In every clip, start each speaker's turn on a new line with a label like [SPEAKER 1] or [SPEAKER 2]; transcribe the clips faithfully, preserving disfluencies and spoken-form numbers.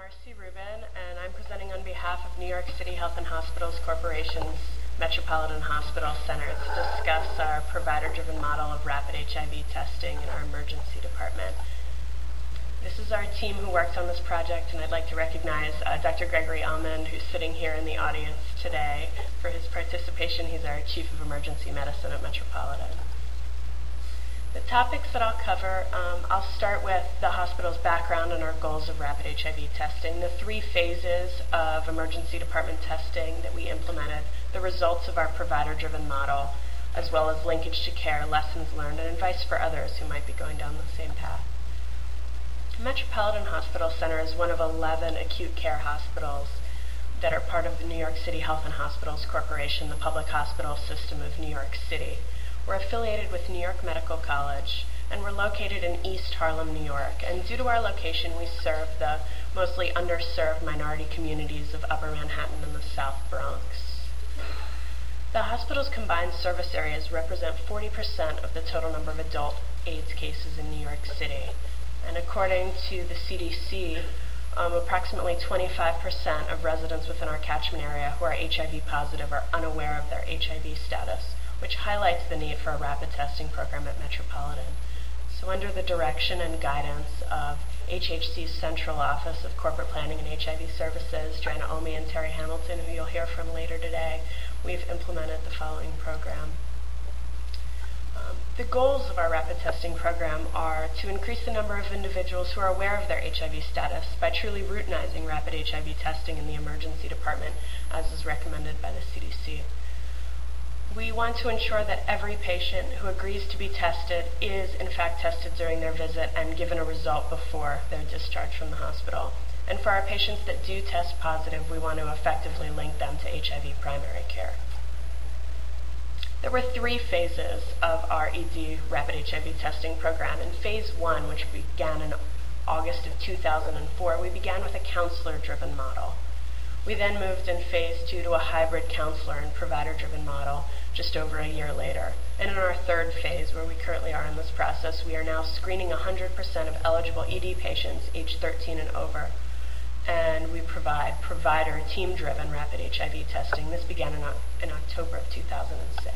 [SPEAKER 1] Marcy Rubin, and I'm presenting on behalf of New York City Health and Hospitals Corporation's Metropolitan Hospital Center to discuss our provider-driven model of rapid H I V testing in our emergency department. This is our team who worked on this project, and I'd like to recognize uh, Doctor Gregory Almond, who's sitting here in the audience today, for his participation. He's our Chief of Emergency Medicine at Metropolitan. The topics that I'll cover, um, I'll start with the hospital's background and our goals of rapid H I V testing, the three phases of emergency department testing that we implemented, the results of our provider-driven model, as well as linkage to care, lessons learned, and advice for others who might be going down the same path. Metropolitan Hospital Center is one of eleven acute care hospitals that are part of the New York City Health and Hospitals Corporation, the public hospital system of New York City. We're affiliated with New York Medical College, and we're located in East Harlem, New York. And due to our location, we serve the mostly underserved minority communities of Upper Manhattan and the South Bronx. The hospital's combined service areas represent forty percent of the total number of adult AIDS cases in New York City. And according to the C D C, um, approximately twenty-five percent of residents within our catchment area who are H I V positive are unaware of their H I V status, which highlights the need for a rapid testing program at Metropolitan. So under the direction and guidance of H H C's Central Office of Corporate Planning and H I V Services, Joanna Omi and Terry Hamilton, who you'll hear from later today, we've implemented the following program. Um, the goals of our rapid testing program are to increase the number of individuals who are aware of their H I V status by truly routinizing rapid H I V testing in the emergency department, as is recommended by the C D C. We want to ensure that every patient who agrees to be tested is in fact tested during their visit and given a result before they're discharged from the hospital. And for our patients that do test positive, we want to effectively link them to H I V primary care. There were three phases of our E D rapid H I V testing program. In phase one, which began in August of two thousand four, we began with a counselor-driven model. We then moved in phase two to a hybrid counselor and provider-driven model just over a year later. And in our third phase, where we currently are in this process, we are now screening one hundred percent of eligible E D patients aged thirteen and over. And we provide provider team-driven rapid H I V testing. This began in, in October of two thousand six.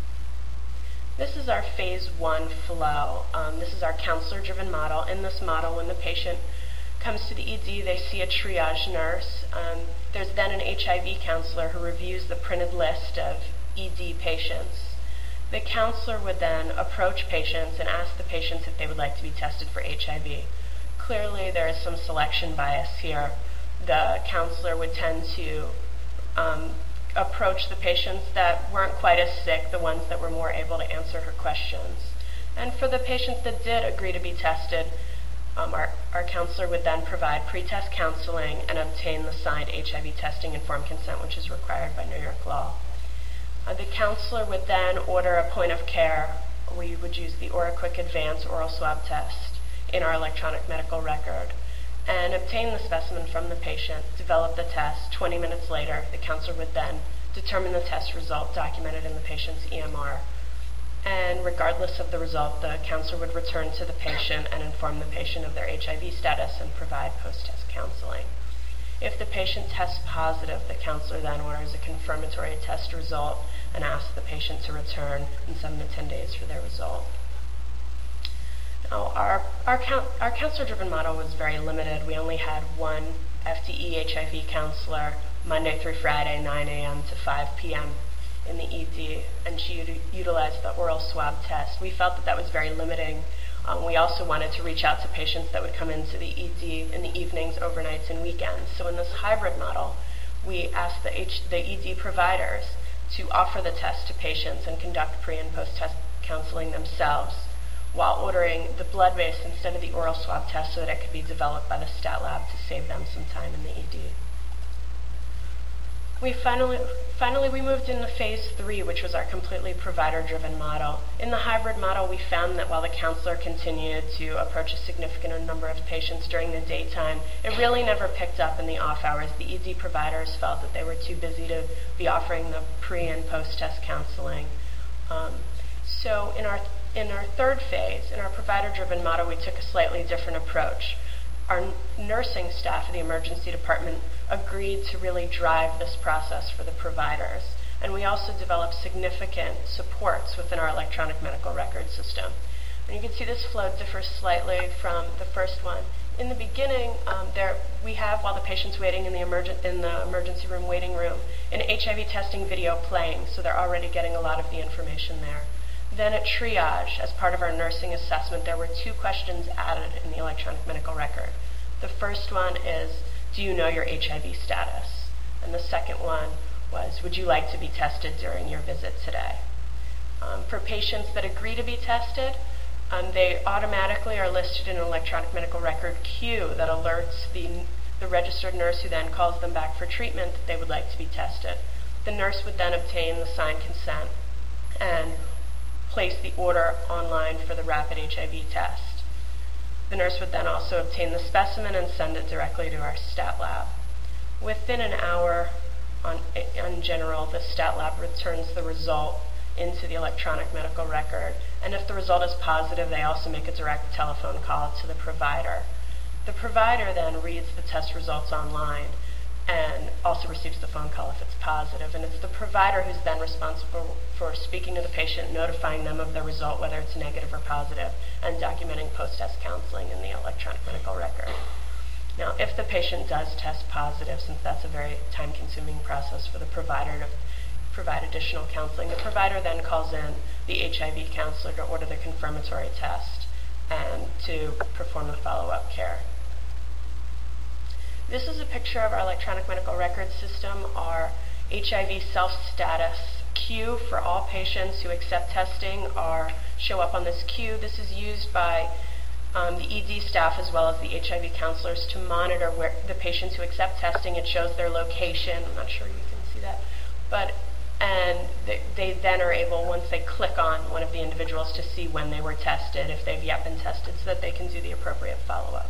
[SPEAKER 1] This is our phase one flow. Um, this is our counselor-driven model. In this model, when the patient comes to the E D, they see a triage nurse. Um, there's then an H I V counselor who reviews the printed list of E D patients. The counselor would then approach patients and ask the patients if they would like to be tested for H I V. Clearly, there is some selection bias here. The counselor would tend to um, approach the patients that weren't quite as sick, the ones that were more able to answer her questions. And for the patients that did agree to be tested, Um, our, our counselor would then provide pre-test counseling and obtain the signed H I V testing informed consent, which is required by New York law. Uh, the counselor would then order a point of care. We would use the OraQuick Advance oral swab test in our electronic medical record and obtain the specimen from the patient, develop the test. twenty minutes later, the counselor would then determine the test result documented in the patient's E M R. And regardless of the result, the counselor would return to the patient and inform the patient of their H I V status and provide post-test counseling. If the patient tests positive, the counselor then orders a confirmatory test result and asks the patient to return in seven to ten days for their result. Now, our, our, count, our counselor-driven model was very limited. We only had one F T E H I V counselor Monday through Friday, nine a m to five p m in the E D, and she ud utilized the oral swab test. We felt that that was very limiting. Um, we also wanted to reach out to patients that would come into the E D in the evenings, overnights, and weekends. So in this hybrid model, we asked the, H the E D providers to offer the test to patients and conduct pre- and post-test counseling themselves while ordering the blood-based instead of the oral swab test so that it could be developed by the stat lab to save them some time in the E D. We finally, finally, we moved into phase three, which was our completely provider-driven model. In the hybrid model, we found that while the counselor continued to approach a significant number of patients during the daytime, it really never picked up in the off hours. The E D providers felt that they were too busy to be offering the pre- and post-test counseling. Um, so in our, in our third phase, in our provider-driven model, we took a slightly different approach. our nursing staff of the emergency department agreed to really drive this process for the providers. And we also developed significant supports within our electronic medical record system. And you can see this flow differs slightly from the first one. In the beginning, um, there we have, while the patient's waiting in the, emergen- in the emergency room waiting room, an H I V testing video playing, so they're already getting a lot of the information there. Then at triage, as part of our nursing assessment, there were two questions added in the electronic medical record. The first one is, do you know your H I V status? And the second one was, would you like to be tested during your visit today? Um, for patients that agree to be tested, um, they automatically are listed in an electronic medical record queue that alerts the, the registered nurse, who then calls them back for treatment, that they would like to be tested. The nurse would then obtain the signed consent and place the order online for the rapid H I V test. The nurse would then also obtain the specimen and send it directly to our stat lab. Within an hour, on, in general, the stat lab returns the result into the electronic medical record. And if the result is positive, they also make a direct telephone call to the provider. The provider then reads the test results online and also receives the phone call if it's positive. And it's the provider who's then responsible for speaking to the patient, notifying them of the result, whether it's negative or positive, and documenting post-test counseling in the electronic medical record. Now, if the patient does test positive, since that's a very time-consuming process for the provider to provide additional counseling, the provider then calls in the H I V counselor to order the confirmatory test and to perform the follow-up care. This is a picture of our electronic medical record system, our H I V self-status queue for all patients who accept testing are show up on this queue. This is used by um, the E D staff as well as the H I V counselors to monitor where the patients who accept testing. It shows their location. I'm not sure you can see that, but and they, they then are able, once they click on one of the individuals, to see when they were tested, if they've yet been tested, so that they can do the appropriate follow-up.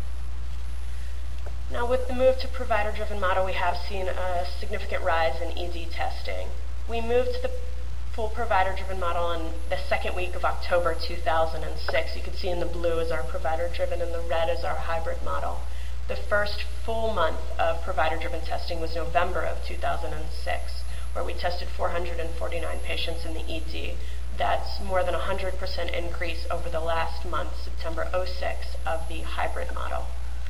[SPEAKER 1] Now, with the move to provider-driven model, we have seen a significant rise in E D testing. We moved to the full provider-driven model in the second week of October two thousand six. You can see in the blue is our provider-driven and the red is our hybrid model. The first full month of provider-driven testing was November of two thousand six, where we tested four hundred forty-nine patients in the E D. That's more than a one hundred percent increase over the last month, September oh six, of the hybrid model.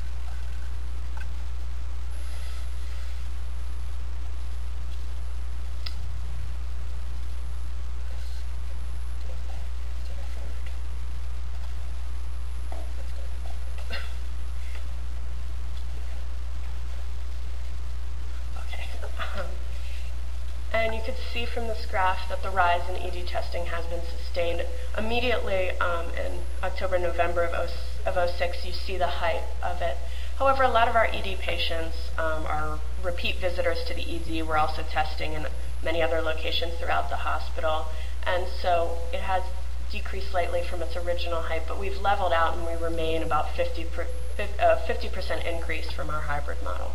[SPEAKER 1] And you could see from this graph that the rise in E D testing has been sustained. Immediately um, in October, November of oh six, you see the height of it. However, a lot of our E D patients um, are repeat visitors to the E D. We're also testing in many other locations throughout the hospital. And so it has decreased slightly from its original height, but we've leveled out and we remain about fifty percent increase from our hybrid model.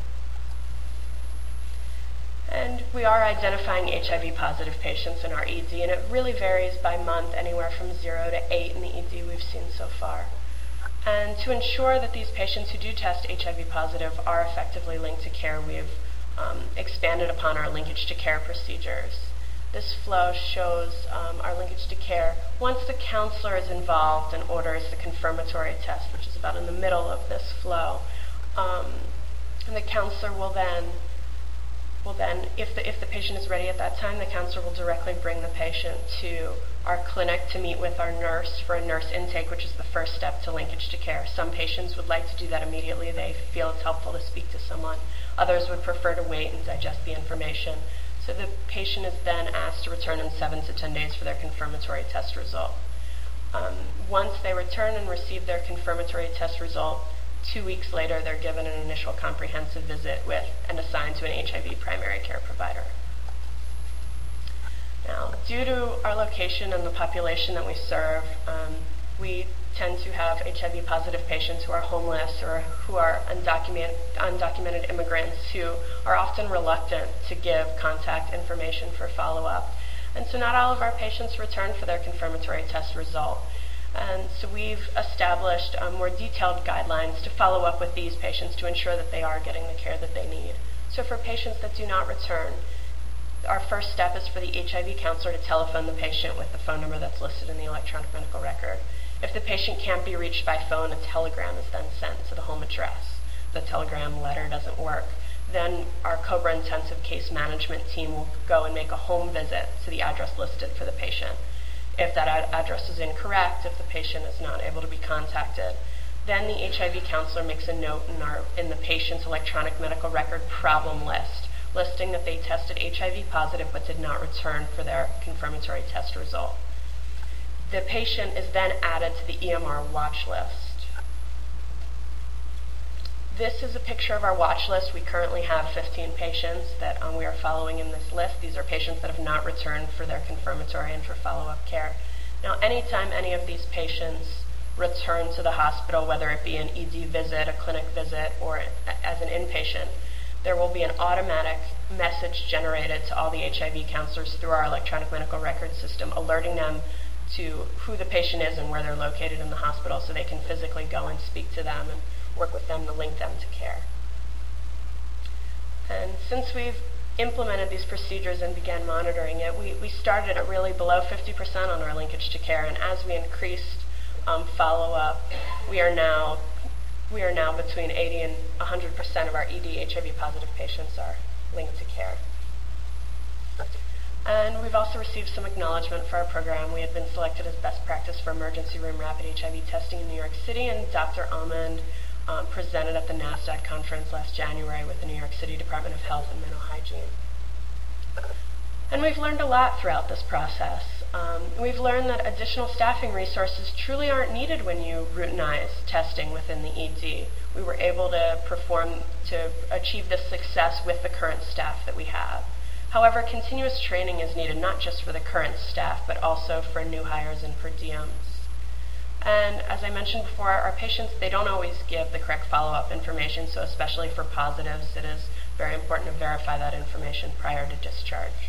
[SPEAKER 1] And we are identifying H I V positive patients in our E D, and it really varies by month, anywhere from zero to eight in the E D we've seen so far. And to ensure that these patients who do test H I V positive are effectively linked to care, we've um, expanded upon our linkage to care procedures. This flow shows um, our linkage to care. Once the counselor is involved and orders the confirmatory test, which is about in the middle of this flow, um, and the counselor will then Well then, if the, if the patient is ready at that time, the counselor will directly bring the patient to our clinic to meet with our nurse for a nurse intake, which is the first step to linkage to care. Some patients would like to do that immediately. They feel it's helpful to speak to someone. Others would prefer to wait and digest the information. So the patient is then asked to return in seven to ten days for their confirmatory test result. Um, once they return and receive their confirmatory test result, two weeks later, they're given an initial comprehensive visit with and assigned to an H I V primary care provider. Now, due to our location and the population that we serve, um, we tend to have H I V positive patients who are homeless or who are undocumented, undocumented immigrants who are often reluctant to give contact information for follow-up. And so not all of our patients return for their confirmatory test result. And so we've established um, more detailed guidelines to follow up with these patients to ensure that they are getting the care that they need. So for patients that do not return, our first step is for the H I V counselor to telephone the patient with the phone number that's listed in the electronic medical record. If the patient can't be reached by phone, a telegram is then sent to the home address. The telegram letter doesn't work. Then our COBRA intensive case management team will go and make a home visit to the address listed for the patient. If that ad address is incorrect, if the patient is not able to be contacted, then the H I V counselor makes a note in, our, in the patient's electronic medical record problem list, listing that they tested H I V positive but did not return for their confirmatory test result. The patient is then added to the E M R watch list. This is a picture of our watch list. We currently have fifteen patients that um, we are following in this list. These are patients that have not returned for their confirmatory and for follow-up care. Now, anytime any of these patients return to the hospital, whether it be an E D visit, a clinic visit, or as an inpatient, there will be an automatic message generated to all the H I V counselors through our electronic medical record system, alerting them to who the patient is and where they're located in the hospital so they can physically go and speak to them and work with them to link them to care. And since we've implemented these procedures and began monitoring it, we, we started at really below fifty percent on our linkage to care, and as we increased um, follow-up, we are now we are now between eighty and one hundred percent of our E D H I V positive patients are linked to care. And we've also received some acknowledgement for our program. We had been selected as best practice for emergency room rapid H I V testing in New York City, and Doctor Almond um, presented at the NASDAQ conference last January with the New York City Department of Health and Mental Hygiene. And we've learned a lot throughout this process. Um, we've learned that additional staffing resources truly aren't needed when you routinize testing within the E D. We were able to perform, to achieve this success with the current staff that we have. However, continuous training is needed not just for the current staff, but also for new hires and per diems. And as I mentioned before, our patients, they don't always give the correct follow-up information, so especially for positives, it is very important to verify that information prior to discharge.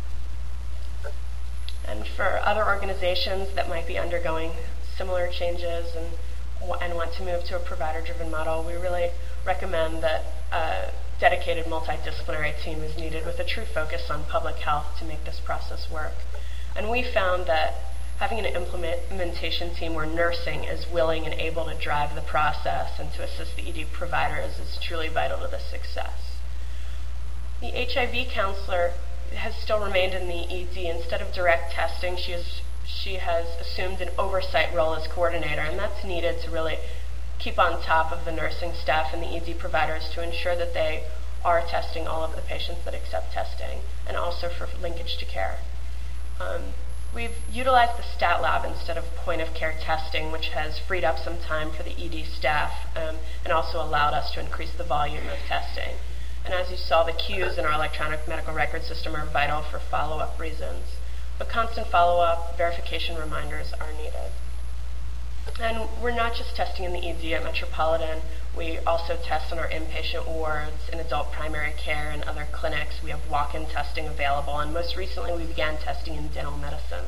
[SPEAKER 1] And for other organizations that might be undergoing similar changes and, and want to move to a provider-driven model, we really recommend that a dedicated multidisciplinary team is needed with a true focus on public health to make this process work. And we found that having an implementation team where nursing is willing and able to drive the process and to assist the E D providers is truly vital to this success. The H I V counselor has still remained in the E D. Instead of direct testing, she, is, she has assumed an oversight role as coordinator, and that's needed to really keep on top of the nursing staff and the E D providers to ensure that they are testing all of the patients that accept testing, and also for linkage to care. Um, we've utilized the stat lab instead of point-of-care testing, which has freed up some time for the E D staff um, and also allowed us to increase the volume of testing. And as you saw, the queues in our electronic medical record system are vital for follow-up reasons. But constant follow-up, verification reminders are needed. And we're not just testing in the E D at Metropolitan. We also test in our inpatient wards, in adult primary care, and other clinics. We have walk-in testing available, and most recently we began testing in dental medicine.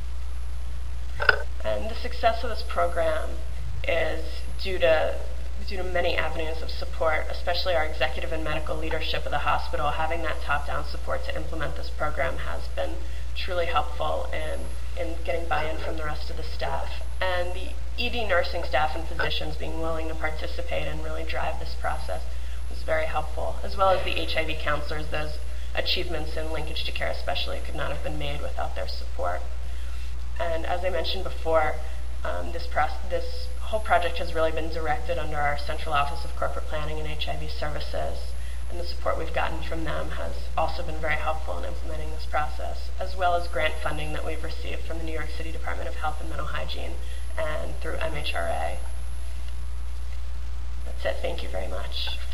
[SPEAKER 1] And the success of this program is due to due to many avenues of support, especially our executive and medical leadership of the hospital. Having that top-down support to implement this program has been truly helpful in, in getting buy-in from the rest of the staff. And the E D nursing staff and physicians being willing to participate and really drive this process was very helpful, as well as the H I V counselors. Those achievements in linkage to care especially could not have been made without their support. And as I mentioned before, um, this, this whole project has really been directed under our Central Office of Corporate Planning and H I V Services, and the support we've gotten from them has also been very helpful in implementing this process, as well as grant funding that we've received from the New York City Department of Health and Mental Hygiene and through M H R A. That's it. Thank you very much.